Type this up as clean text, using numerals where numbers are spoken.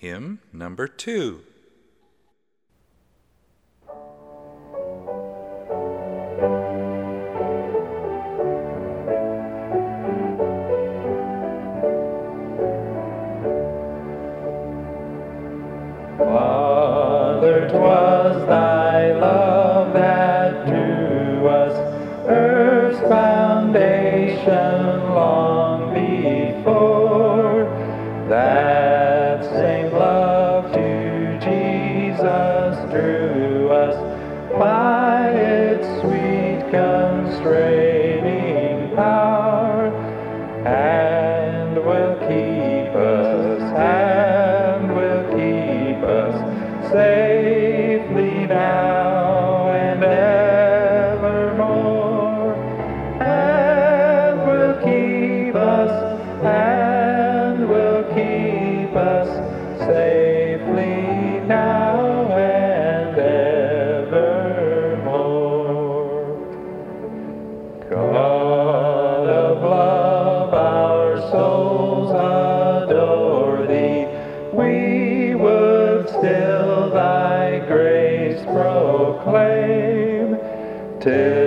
Hymn number 2. Father, 'twas thy love that drew us, earth's foundation long before. That same love to Jesus drew us by its sweet constraining power, and will keep us, safely now and evermore, and will keep us safely now and evermore. God of love, our souls adore thee. We would still thy grace proclaim till